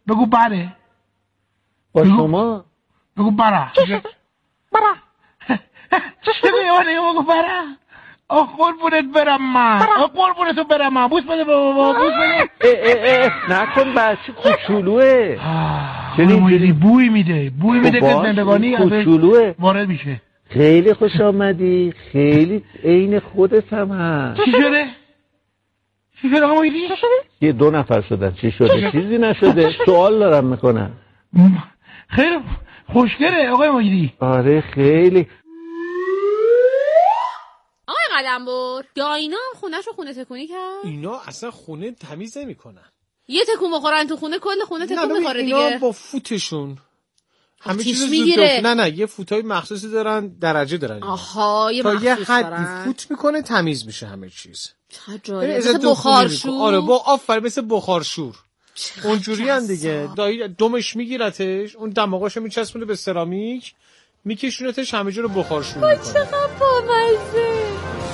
بگو بره. با شما بگو بره. بره. بگو بره. قربونت برم من. قربونتو برم من. بوس بده بابا. بوس بده. نکن بچه کوچولوه. چنین بوی میده که زندگانی کوچولوه وارد میشه. خیلی خوش آمدی. خیلی عین خودت هم هست. چی شده آقا مایدی؟ یه 2 نفر شدن. چی شده؟ چیزی نشده. سوال دارم میکنم. خیلی خوشگله آقای مایدی. آره خیلی. آقای قلمبر یا اینا هم خونه تکونی کرد؟ اینا اصلا خونه تمیز نمیکنن. یه تکون بخورن تو خونه کل خونه تکون میخوره دیگه. اینا با فوتشون همه چیز میگیره. نه یه فوتای مخصوصی دارن، درجه دارن. آها یه تا یه حدی دارن. فوت میکنه تمیز میشه همه چیز. چجوری؟ مثل بخارشور. آره با آفرین مثل بخارشور. اونجوری هم دیگه. دایی دمش میگیرتش، اون دماغاشو میچسبونه به سرامیک، میکشونتش همه جا رو بخارشور میکنه. چقدر بامزه.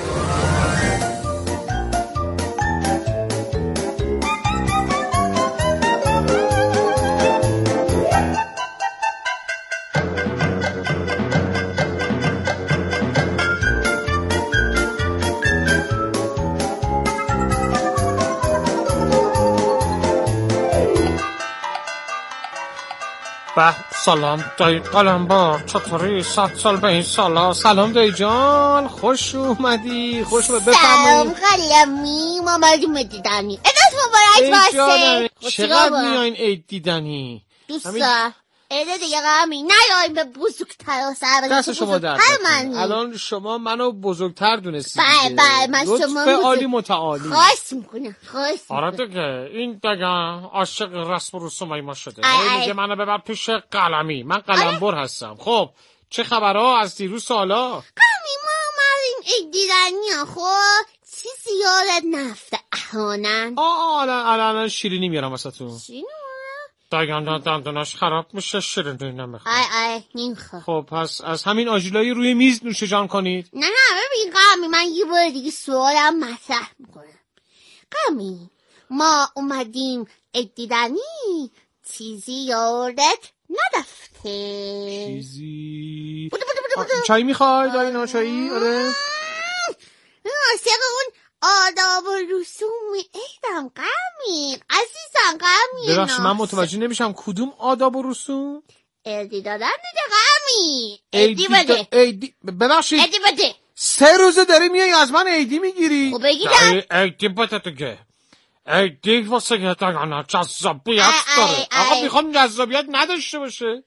سلام دایی قلمبر، چطوری؟ 100 سال به این سالا. سلام دایی جان، خوش اومدی. بفرمایید. سلام قلمی، ما مردم دیدنی. ازت مبارک باشه. چقدر میایین عید دیدنی؟ دوستا عید دیگه قلمی نیاییم به بزرگتر و سر دست شما درد نکنه. الان شما منو بزرگتر دونستی. بله من شما لطف عالی متعالی. خواست میکنم. آره دیگه این دیگه عاشق رسم و رسومای ما شده. میگه منو ببر پیش قلمی. من قلمبر هستم. خب چه خبرها از دیروز سالا؟ قلمی ما اومدیم عید دیدنی ها. خب چیزی یادت نفته احانن؟ الان شیرینی میارم واسهتون. دندوناش خراب میشه، شیرینی نمیخواد. نمیخواد. خب پس از همین آجیلای روی میز نوش جان کنید. نه ببین قلمی، من یه بار دیگه سوالم مطرح میکنم. قلمی ما اومدیم عید دیدنی، چیزی یادت ندفته؟ چیزی چای میخوای داینا؟ چایی؟ آره عاشق اون آداب و رسوم عیدم قلمی عزیزم. قلمی ببخشید من متوجه نمیشم کدوم آداب و رسوم؟ عیدی دادن دیگه قلمی. عیدی بده. ببخشید عیدی بده. 3 روزه داری میای از من عیدی میگیری؟ خب بگیرم. عیدی بده دیگه. عیدی واسه یه دانا جذابیت داره. آقا میخوام جذابیت نداشته باشه.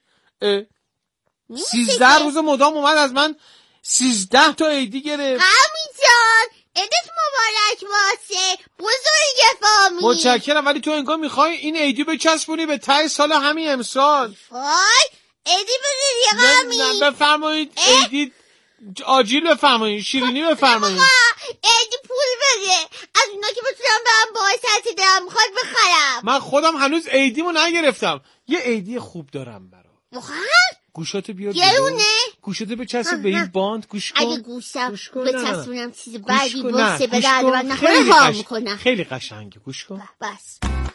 13 روز مدام اومد از من 13 تا عیدی گرفت. قلمی جان عیدت مبارک باشه بزرگ فامیل. متشکرم، ولی تو انگار میخوای این عیدی بچسبونی به ته سال همین امسال. وای عیدی بده دیگه قلمی. نه بفرمایید عیدی آجیل بفرمایید، شیرینی بفرمایید. عیدی پول بده از اونا که بتونم برم باعثت دلم میخواد بخرم. من خودم هنوز عیدیمو نگرفتم. یه عیدی خوب دارم برات. واقعا؟ گوشاتو بیار گرونه؟ گوشاتو بچسب به این باند. گوش کن. اگه گوشم بچسبونم چیز بعدی باشه به درد من نخوره ها میکنم. خیلی قشنگه، گوش کن. بس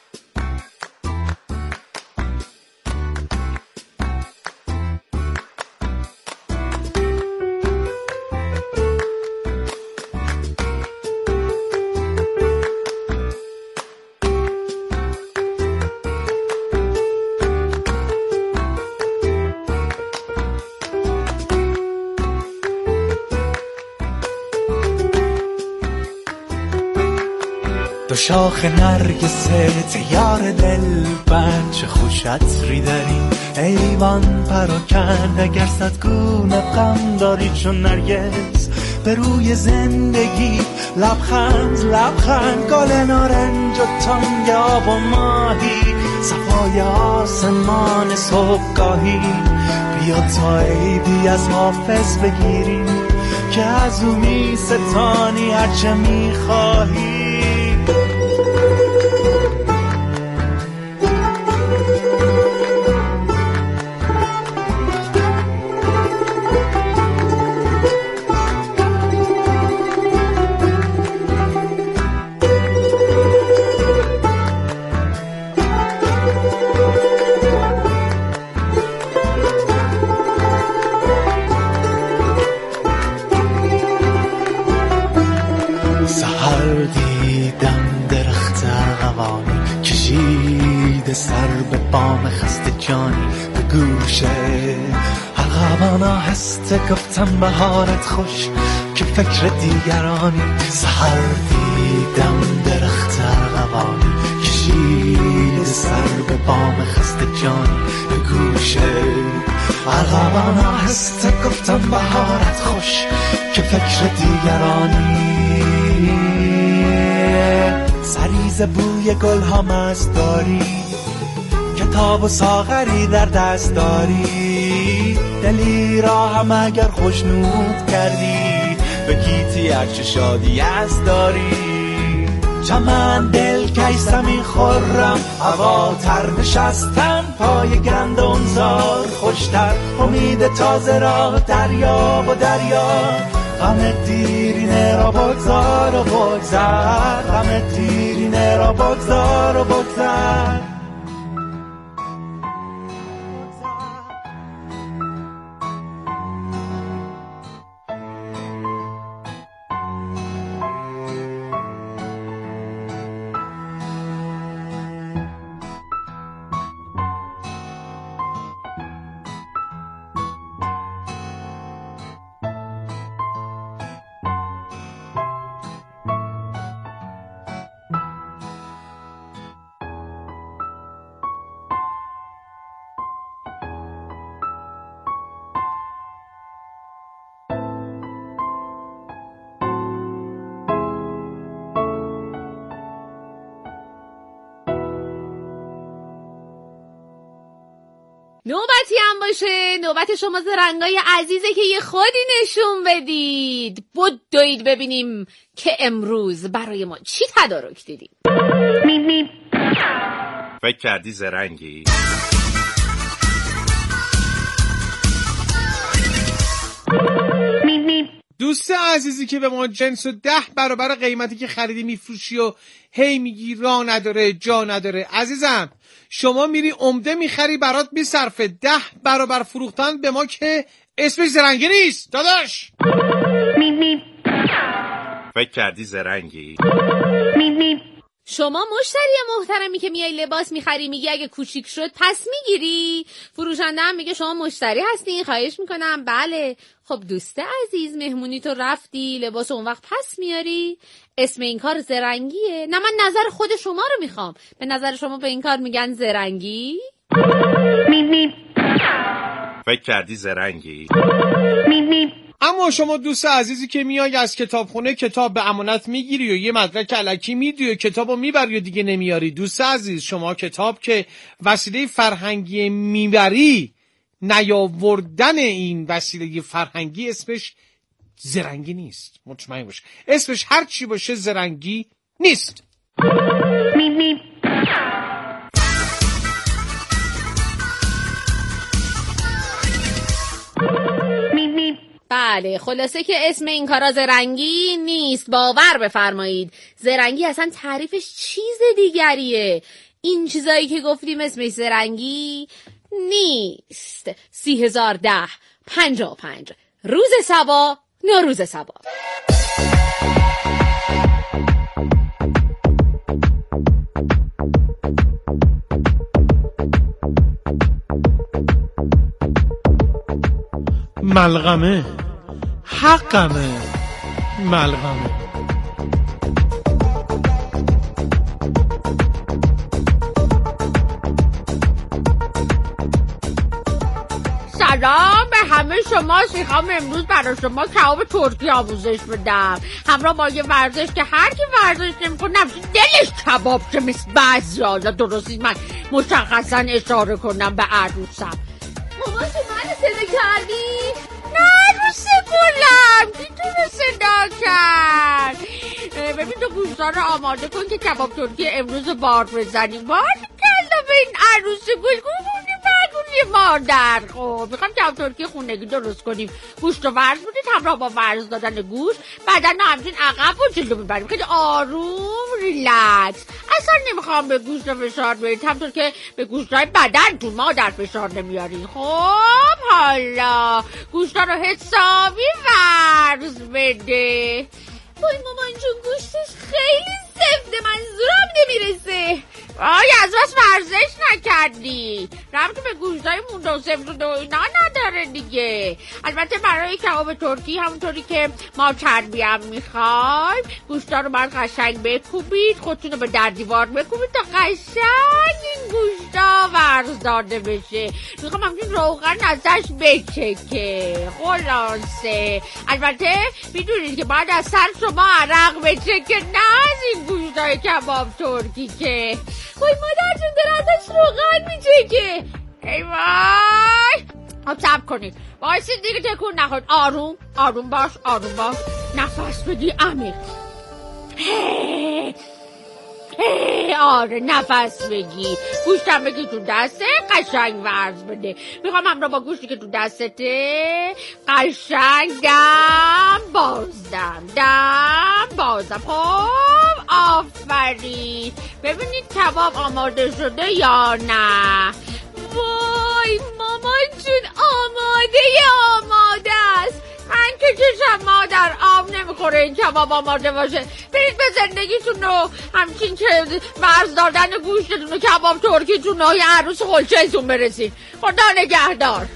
دو شاخ نرگسه تیار دل بند، چه خوش عطری داری ایوان پراکند. اگر 100 گونه غم داری چون نرگس به روی زندگی، لبخند گل نارنج و تنگ آب و ماهی، صفای آسمان صبحگاهی. بیا تا عیدی از حافظ بگیریم که از او می ستانی هرچه می خواهی. سر به بام خسته جانی به گوشه ارغوان آهسته گفتم بهارت خوش که فکر دیگرانی. سحر دیدم درخت ارغوانی کشید سر به بام خسته جانی به گوشه ارغوان آهسته گفتم بهارت خوش که فکر دیگرانی. سریز بوی گل ها مست داری، کتاب و ساغری در دست داری، دلی را هم اگر خوشنود کردی به گیتی هرچه شادی از داری. چمن دل کش زمین خورم هوا تر نشستم پای گندم زار خوشتر امید تازه را دریا و دریا. غم دیرینه را بگذار و بگذر، غم دیرینه را بگذار و بگذر. نوبتی هم باشه، نوبت شما زرنگای عزیزه که یه خودی نشون بدید. بدوید ببینیم که امروز برای ما چی تدارک دیدیم. فکر کردی زرنگی؟ دوست عزیزی که به ما جنس و 10 برابر قیمتی که خریدی میفروشی و هی میگی راه نداره جا نداره. عزیزم شما میری عمده میخری برات میصرفه، 10 برابر فروختن به ما که اسمش زرنگی نیست داداش. فکر کردی زرنگی؟ شما مشتری محترمی که میای لباس میخری میگی اگه کوچیک شد پس میگیری؟ فروشنده هم میگه شما مشتری هستین خواهش میکنم. بله. خب دوست عزیز مهمونی تو رفتی لباس اون وقت پس میاری؟ اسم این کار زرنگیه؟ نه من نظر خود شما رو میخوام. به نظر شما به این کار میگن زرنگی؟ فکر کردی زرنگی؟ اما شما دوست عزیزی که میای از کتابخونه کتاب به امانت میگیری و یه مدرک الکی میدی و کتابو میبری و دیگه نمیاری. دوست عزیز شما کتاب که وسیله فرهنگی میبری، نیاوردن این وسیله فرهنگی اسمش زرنگی نیست. مطمئن باش اسمش هر چی باشه زرنگی نیست. بله خلاصه که اسم این کارا زرنگی نیست. باور بفرمایید زرنگی اصلا تعریفش چیز دیگریه. این چیزایی که گفتیم اسمش زرنگی نیست. 301055 روز سبا نوروز سبا. ملغمه حقمه ملغمه. سلام به همه شما. میخوام امروز برای شما کباب ترکی آموزش بدم همراه با یه ورزش که هر کی ورزش نمی‌کنه دلش کباب چه مثل بعضیا. درستی من مشخصا اشاره کنم به عروسم. مامان تو منو صدا کردی؟ نه عروس گلم کی تو رو صدا کرد؟ ببین تو گوشتا رو آماده کن که کباب ترکی امروز بار بزنیم. بار کلا به این عروس گل مادر. خب میخوام کباب ترکی خونگی درست کنیم. گوشت و ورز بودید همراه با ورز دادن گوشت. بعدن همچین عقب و جلو میبریم خیلی آروم ریلکس. اصلا نمیخوام به گوشت فشار بدید همطور که به گوشتای بدن تو مادر فشار نمیارین. خب حالا گوشتا رو حسابی ورز بده. وای مامان جون گوشتش خیلی سفته من زورم نمیرسه. از بس ورزش نکردی؟ ربطی به گوشتای مونده و سفت و اینا نداره دیگه. البته برای کباب ترکی همونطوری که ما چربی هم میخوایم گوشتا رو باید قشنگ بکوبید، خودتون رو به در دیوار بکوبید تا قشنگ این گوشتا ورز داده بشه. میخوام همچین روغن ازش بچکه. خلاصه البته میدونید که باید از سر شما عرق بچکه، نه از این گوشتای کباب ترکی که وای مادر جون داره ازش روغن میچکه. ای وای. خب صبر کنید، بایستید دیگه تکون نخورید. آروم باش. نفس بدی عمیق. آره نفس بگی. گوشتم بگی تو دسته قشنگ ورز بده. میخوام همراه با گوشتی که تو دستته قشنگ دم بازدم. خب آفرین. ببینید کباب آماده شده یا نه. وای مامان جون آماده است. من که چشم مادر آب نمیخوره این کباب آماده باشه. برید به زندگیتون رو همچین که ورز دادن گوشتتون و کباب ترکیتون و یه عروس خلچه‌تون برسید. خدا نگهدار.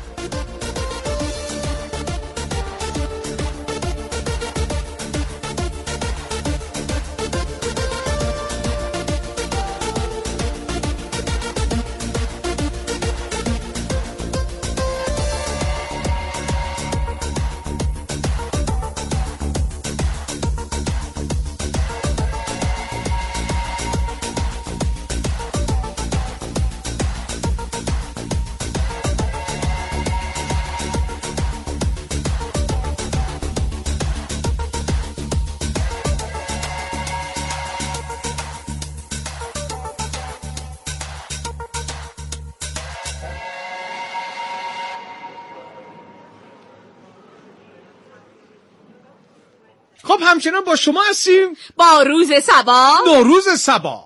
خب همچنان با شما هستیم با روز صبا، نوروز صبا.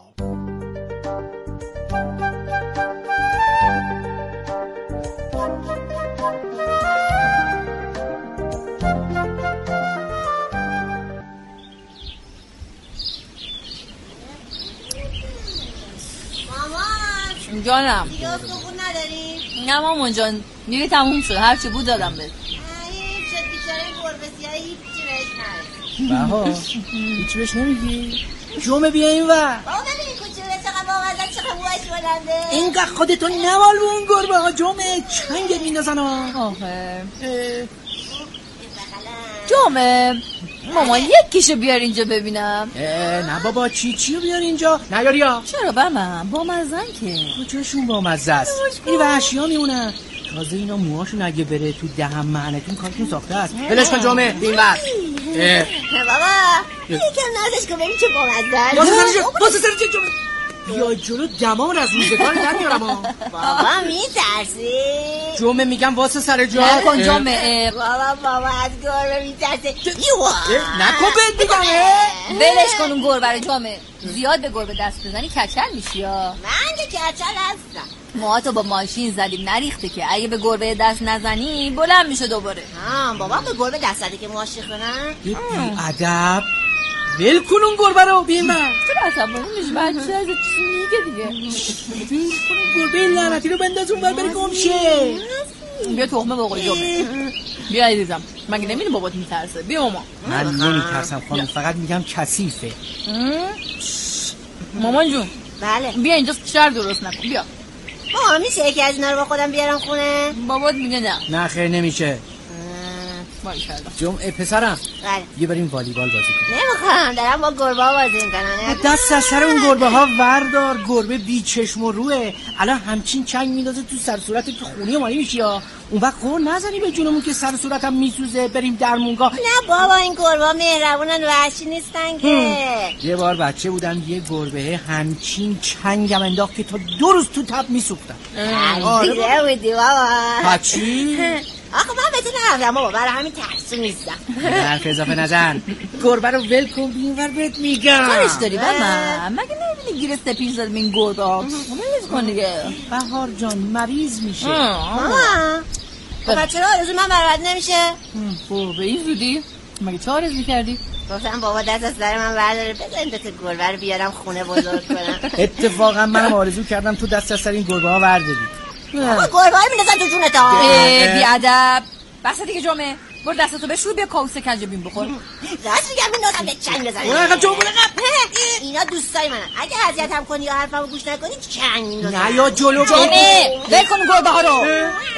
مامان جانم. یا سوخون نداری؟ نه مامان جان دیگه تموم شد، هرچی بود دادم بهت. این شد بیچاره گربه سیاهی هیچی بهش نرسید. بها هیچی بهش نمیگی؟ جمعه بیا این ور. بابا ببین کوچولو چقدر بامزه، چقدر موهاش بلنده. اینقدر خودتو نوال به اون گربه ها. جمعه چنگت میندازن ها. آخه جمعه مامان یکیشو بیار اینجا ببینم. نه بابا چیو بیار اینجا نیاری ها. چرا بمن با مزن که کجاشون با مزه است؟ این وحشی ها میمونن. تازه اینا موهاشون اگه بره تو دهن معنتون کارتون ساخته است. بلش کن جمعه این ور. بابا یکم نازش کن ببین چه بامزه. واسه سر جمعه بیا جلو دمام از روزگار در میارم ها. بابا میترسی؟ جمعه میگم واسه سر جا نکن جمعه. بابا از گربه میترسه. نکن بهت میگم. بلش کن اون گربه رو جمعه. زیاد به گربه دست بزنی کچل میشی ها. من که کچل هستم. موهاتو با ماشین زدیم نریخته که اگه به گربه دست نزنی بلند میشه دوباره. بابا به گربه دست زده که موهاش کنن. بی ادب ول کن اون گربه رو بیم من. چرا عصبانی میشی؟ بچه از چی میگه دیگه؟ ول کن اون گربه لعنتی رو بنداز اون ور بری گم شه. بیا تخمه بقوی جمعه. بیا عزیزم مگه نمیدونی بابات میترسه؟ بیا ماما. من نمیترسم خانم، فقط میگم کثیفه. مامان جون بله بیا اینجا شر درست نکن. بیا ماما میشه یکی از اینا رو با خودم بیارم خونه؟ بابات میگه نه. نه خیر نمیشه. باریکلا. جمعه پسرم بله بیا بریم والیبال بازی کنیم. نمیخوام، دارم با گربه ها بازی میکنم. دست از سر اون گربه ها وردار. گربه بی چشم و روه. الان همچین چنگ میندازه تو سر صورتت که خونی مالی میشی ها. اون وقت خور نزنی به جونمون که سر صورتم میسوزه. بریم درمونگاه. نه بابا این گربه ها مهربونن، وحشی نیستن که. یه بار بچه بودم یه گربه همچین چنگم انداخت که تا 2 روز تو تب میسوختم. دیگه بودی بابا. چی؟ آخه من بهتون نرفتم بابا، برای همین ترسو نیستم. حرف اضافه نزن. گربه رو ول کن بیونور بهت میگم. کارش داری بابا؟ مگه نمیدونی گیر سپیش زد این گربه ها؟ مریض کن دیگه. بهار جان مریض میشه. ماما بچه را آرزو من برات نمیشه؟ به این زودی؟ مگه چه آرزو کردی؟ گفتم بابا دست از سر من برداره بذاریم دوتا گربه رو بیارم خونه بزرگ کنم. اتفاقا منم آرزو کردم تو دست از سر این گربه ها برداری. بابا گربه ها میندازن تو جونت ها. بیادب بسه دیگه جمعه برو دستتو بشور بیا کاوس کنجبین بخور. راست میگم میندازم به چنگ بزنم. اون اقل جمعه اینا دوستای منن، اگه اذیت هم کنی یا حرفمو گوش نکنی چنگ میندازم. نه یا جلو جمعه ول کن گربه ها رو.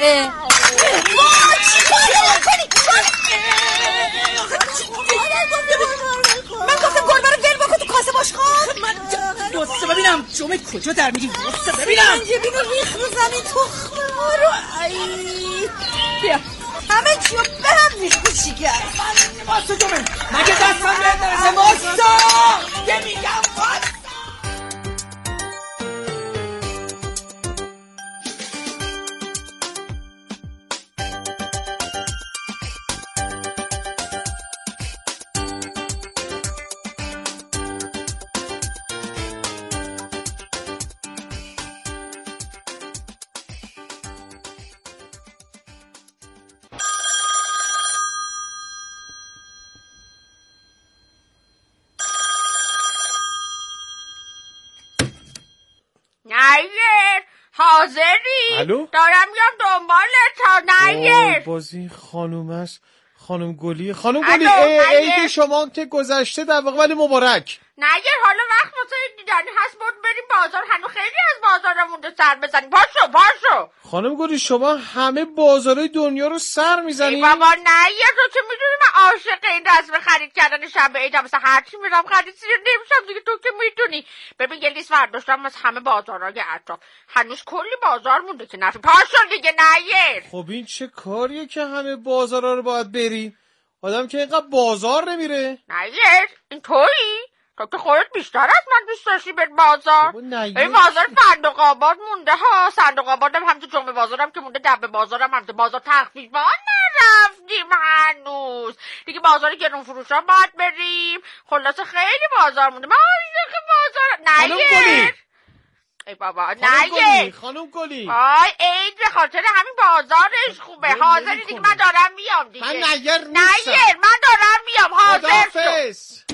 من گفتم گربه رو ول بکن تو کاسه باش خود. بسته ببینم جمعه کجا در میگی؟ بسته ببینم کنجبین رو ریخ رو زمین تخمه ما رو. بیا همه چیو به هم ریخت چی کرد. بسته جمعه مگه دستم به نرسه بسته که میگم بسته. نیر حاضری؟ الو؟ دارم میام دنبالت تا نیر. بازی خانوم است. خانم گلی الو، عید شما که گذشته در واقع ولی مبارک. نیر حالا وقت واسه دیدنی هست بود بریم بازار، هنو خیلی از بازارا مونده سر بزنیم. پاشو خانم گلی شما همه بازارهای دنیا رو سر میزنی؟ ای بابا نیر تو چه میدونی من عاشق این رسم خرید کردن شب عیدم، مثلا هرچی میرم خرید سیر نمیشم دیگه، تو که میدونی. ببین یه لیست برداشتم از همه بازارهای اطراف، هنوز کلی بازار مونده که نفی. پاشو دیگه نیر. خب این چه کاریه که همه بازارها رو باید بری؟ آدم که اینقدر بازار نمیره. نیر این تویی؟ تو که خودت بیشتر از من دوست داشتی بر بازار. این بازار صندوق آباد مونده ها، صندوق آبادم همچه جمعه بازارم که مونده، دبه بازارم همچه بازار تخفیف ما نرفتیم هنوز دیگه. بازار گرون فروش ها باید بریم. خلاصه خیلی بازار مونده. من که بازار نیر. ای بابا نیر. خانم گلی آی عید به خاطر همین بازارش خوبه. حاضری دیگه من دارم میام دیگه. من نیر نیستم. نیر من دارم میام. حاضر شو.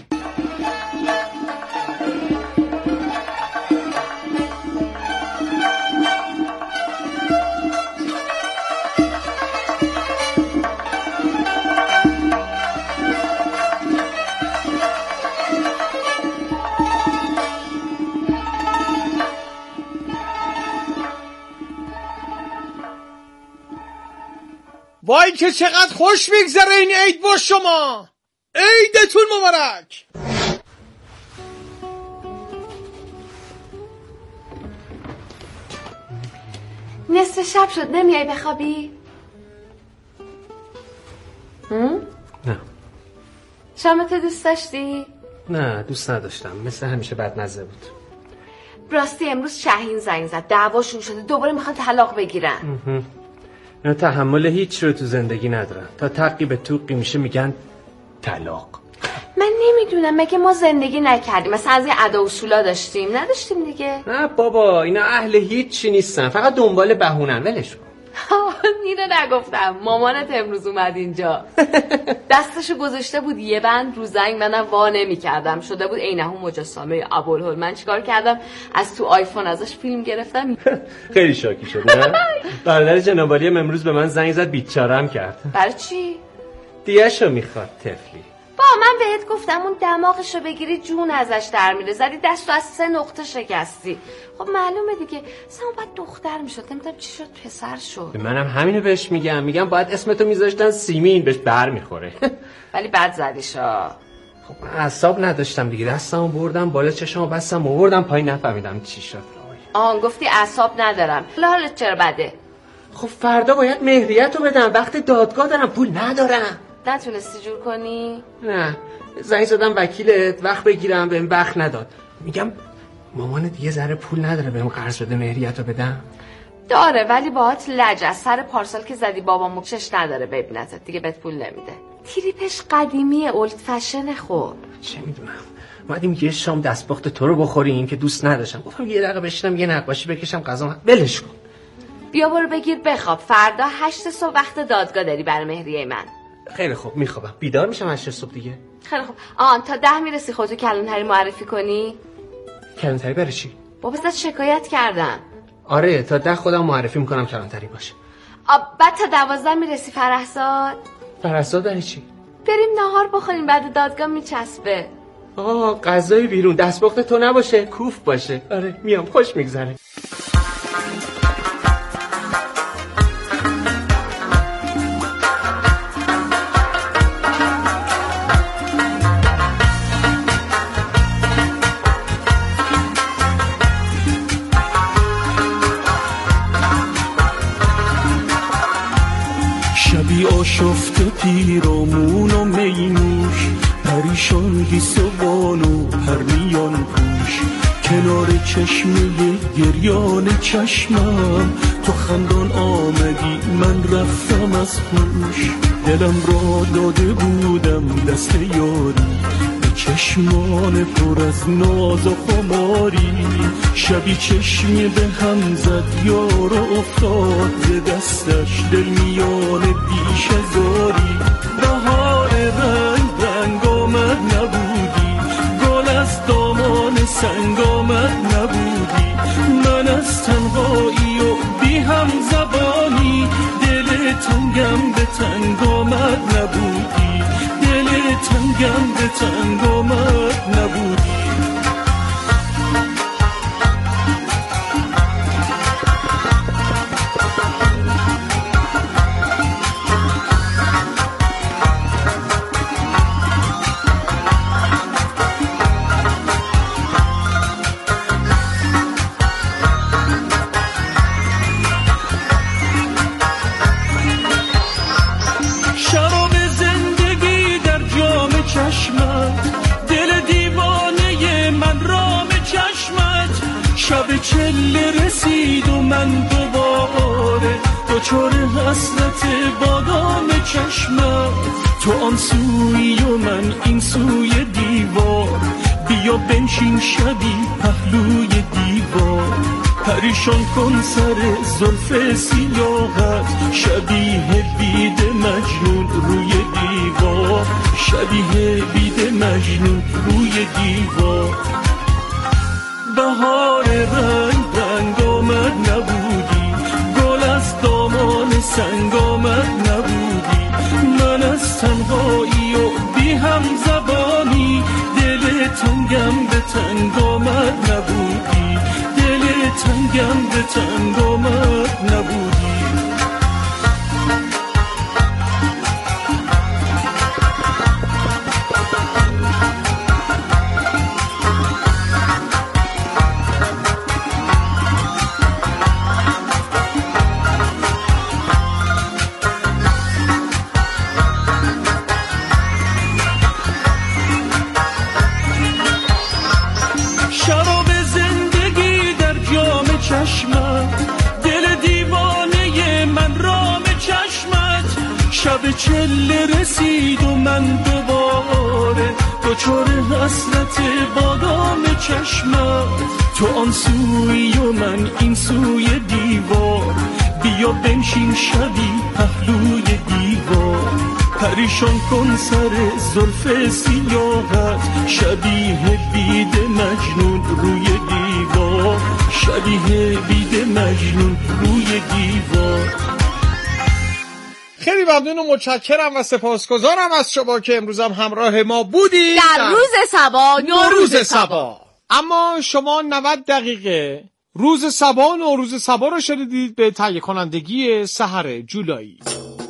وای که چقدر خوش میگذره این عید با شما. عیدتون مبارک. نصف شب شد نمیای بخوابی؟ نه. شامتو دوست داشتی؟ نه دوست نداشتم، مثل همیشه بدمزه بود. راستی امروز شاهین زنگ زد دعواشون شده، دوباره میخوان طلاق بگیرن. اینا تحمل هیچ رو تو زندگی ندارن، تا تقی به توقی میشه میگن طلاق. من نمیدونم مگه ما زندگی نکردیم؟ مثلا از این ادا اصولا داشتیم؟ نداشتیم دیگه. نه بابا اینا اهل هیچی نیستن، فقط دنبال بهونن. ولش کن. اینو نگفتم. مامانت امروز اومد اینجا دستشو گذاشته بود یه بند رو زنگ، منم وا نمی‌کردم، شده بود عینه مجسمه ابوالهول. من چیکار کردم؟ از تو آیفون ازش فیلم گرفتم. خیلی شاکی شد نه؟ برادر جنابعالی امروز به من زنگ زد بیچاره‌ام کرد. برای چی؟ دیگه‌شو میخواد طفلی. با من بهت گفتم اون دماغشو بگیری جون ازش در میره، زدی دستو از 3 نقطه شکستی. خب معلومه دیگه اصلا باید دختر میشد، نمیدونم چی شد پسر شد. منم همینو بهش میگم باید اسمتو میذاشتن سیمین، بهش بر میخوره. ولی بد زدیشا. خب من اعصاب نداشتم دیگه، دستمو بردم بالا چشمو بستم آوردم پایین، نفهمیدم چی شد. گفتی اعصاب ندارم. حالت چرا بده؟ خب فردا باید مهریه‌تو بدم، وقت دادگاه دارم، پول ندارم. نتونستی جور کنی؟ نه زنگ زدم وکیلت وقت بگیرم، بهم وقت نداد. میگم مامانت یه ذره پول نداره بهم قرض بده مهریه‌تو بدم؟ داره ولی باهات لج از سر پارسال که زدی بابا موکشش نداره ببینتت دیگه، بهت پول نمیده. تریپش قدیمیه، اولد فشن. خب چه میدونم، اومدیم یه شام دستپخت تو رو بخوریم که دوست نداشتم، گفتم یه دقیقه بشینم یه نقاشی بکشم غذا. ولش کن. بیا برو بگیر بخواب، فردا 8 صبح وقت دادگاه داری برای مهریه من. خیلی خوب میخوابم، بیدار میشم 8 صبح دیگه. خیلی خوب. تا 10 میرسی خودتو کلانتری معرفی کنی؟ کلانتری برای چی؟ بابا ازت شکایت کردن. آره تا 10 خودم معرفی میکنم کلانتری باشه. بعد تا 12 میرسی فرحزاد. فرحزاد برای چی؟ بریم نهار بخوریم بعد دادگاه میچسبه. غذای بیرون دستپخت تو نباشه کوف باشه. آره میام خوش میگذره. شبی آشفته پیرامون و مینوش پریشان گیسوان و پرنیان پوش کنار چشمه گریان چشمم تو خندان آمدی من رفتم از خوش دلم را داده بودم دست یاری به چشمان پر از ناز و خماری شبی چشمی به هم زد یار و افتاد ز دستش دل میان بیش هزاری بهار رنگ رنگ آمد نبودی گل از دامان سنگ آمد نبودی من از تنهایی و بی هم زبانی دل تنگم به تنگ آمد نبودی دل تنگم به تنگ آمد نبودی چله رسید و من دوباره دچار حسرت بادام چشمت تو آن سوی و من این سوی دیوار بیا بنشین شبی پهلوی دیوار پریشان کن سر زلف سیاهت شبیه بید مجنون روی دیوار شبیه بید مجنون روی دیوار بهار رنگ رنگ آمد نبودی گل از دامان سنگ آمد نبودی من از تنهایی و بی هم زبانی دل تنگم به تنگ آمد نبودی دل تنگم به تنگ آمد نبودی چله رسید و من دوباره دچار حسرت بادام چشمت تو آن سوی و من این سوی دیوار بیا بنشین شبی پهلوی دیوار پریشان کن سر زلف سیاهت شبیه بید مجنون روی دیوار شبیه بید مجنون روی دیوار خیلی ممنون و متشکرم و سپاسگزارم از شما که امروز هم همراه ما بودید در روز صبا نوروز صبا. اما شما 90 دقیقه روز صبا نوروز صبا رو شنیدید به تهیه کنندگی سحر جولایی.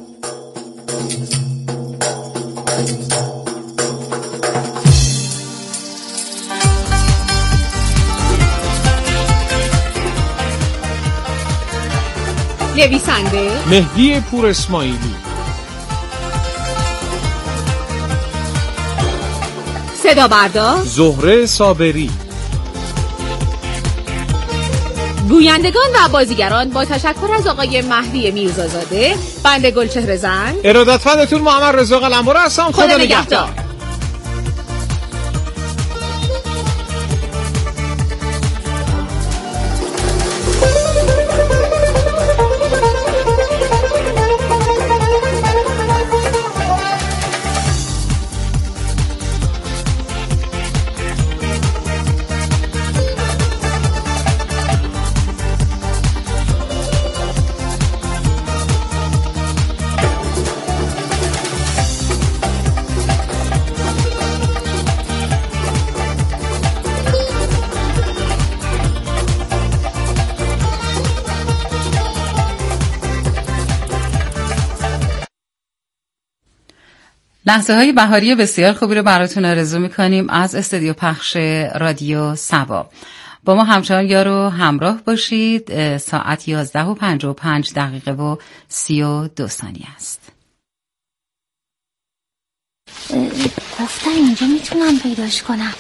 نویسنده مهدی پور اسماعیلی، صدا بردار زهره صابری، گویندگان و بازیگران با تشکر از آقای مهدی میرزازاده، بنده گلچهره زن، ارادتمندتون محمد رضا قلمبر هستم. خدا نگهدار. لحظه‌های بهاری بسیار خوبی رو براتون آرزو می‌کنیم از استودیو پخش رادیو سبا. با ما همچنان یارو همراه باشید. ساعت 11:55 و 32 ثانیه است. گفتن اینجا میتونم پیداش کنم.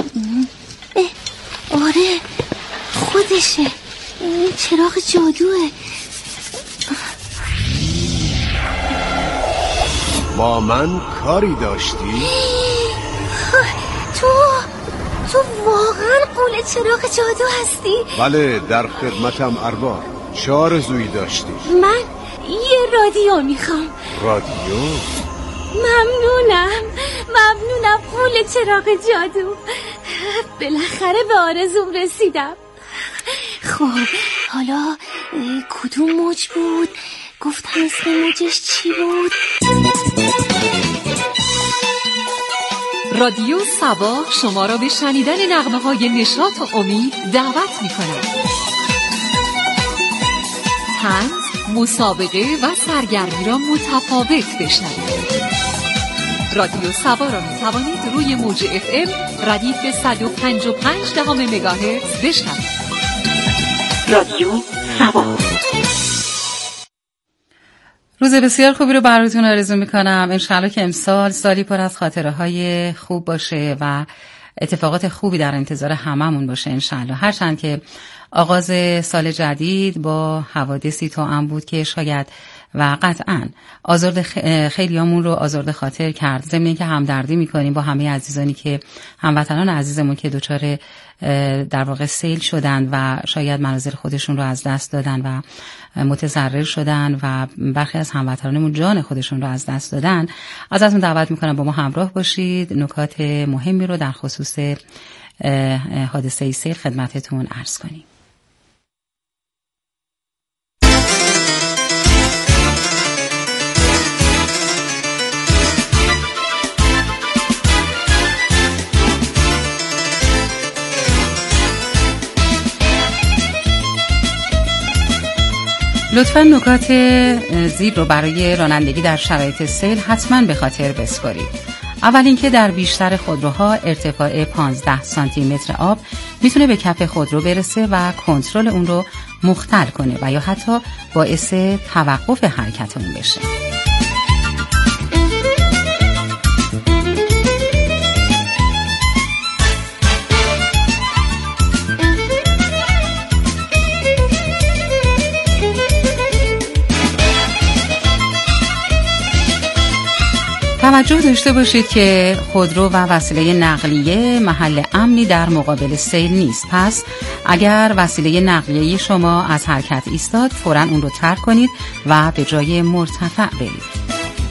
آره خودشه، این چراغ جادوه. با من کاری داشتی؟ تو واقعا قول چراغ جادو هستی؟ بله در خدمتم ارباب. چه آرزویی داشتی؟ من یه رادیو میخوام. رادیو؟ ممنونم قول چراغ جادو. بالاخره به آرزوم رسیدم. خب حالا کدوم موج بود؟ گفتم اسم موجش چی بود؟ رادیو سبا شما را به شنیدن نغمه‌های نشاط و امید دعوت می‌کند. طنز، مسابقه و سرگرمی را متفاوت بشنوید. رادیو سبا را می‌توانید روی موج FM ردیف 105.5 مگاهرتز بشنوید. رادیو سبا. روز بسیار خوبی رو براتون آرزو میکنم. انشالله که امسال سالی پر از خاطره های خوب باشه و اتفاقات خوبی در انتظار هممون باشه انشالله. هرچند که آغاز سال جدید با حوادثی توأم بود که شاید و قطعاً خیلیامون رو آزرده خاطر کرد. ضمن اینکه همدردی میکنیم با همه عزیزانی که هموطنان عزیزمون که دچار در واقع سیل شدن و شاید منازل خودشون رو از دست دادن و متضرر شدن و برخی از هموطنانمون جان خودشون رو از دست دادن. ازتون دعوت میکنم با ما همراه باشید، نکات مهمی رو در خصوص حادثه سیل خدمتتون عرض کنیم. لطفاً نکات زیب رو برای رانندگی در شرایط سیل حتماً به خاطر بسپارید. اول اینکه در بیشتر خودروها ارتفاع 15 سانتی متر آب میتونه به کف خودرو برسه و کنترل اون رو مختل کنه و یا حتی باعث توقف حرکت اون بشه. توجه داشته باشید که خودرو و وسیله نقلیه محل امنی در مقابل سیل نیست. پس اگر وسیله نقلیه شما از حرکت ایستاد، فوراً اون رو ترک کنید و به جای مرتفع برید.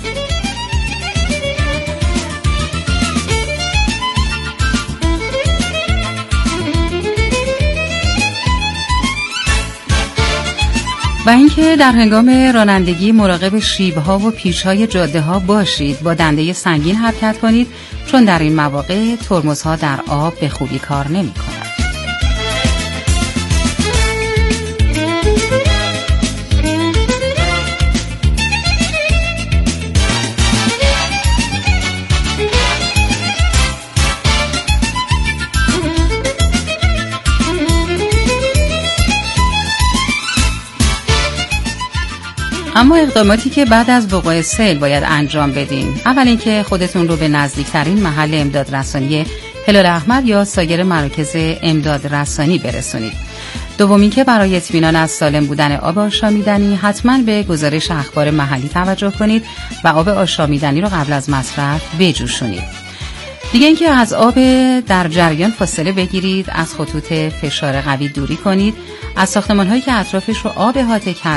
و اینکه در هنگام رانندگی مراقب شیب‌ها و پیچ‌های جاده‌ها باشید. با دنده سنگین حرکت کنید چون در این مواقع ترمزها در آب به خوبی کار نمی‌کنند. اما اقداماتی که بعد از وقوع سیل باید انجام بدین: اول اینکه خودتون رو به نزدیکترین محل امداد رسانی هلال احمر یا سایر مراکز امداد رسانی برسونید. دوم اینکه برای اطمینان از سالم بودن آب آشامیدنی حتما به گزارش اخبار محلی توجه کنید و آب آشامیدنی رو قبل از مصرف بجوشونید. دیگه اینکه از آب در جریان فاصله بگیرید، از خطوط فشار قوی دوری کنید، از ساختمان‌هایی که اطرافش رو آب احاطه کرده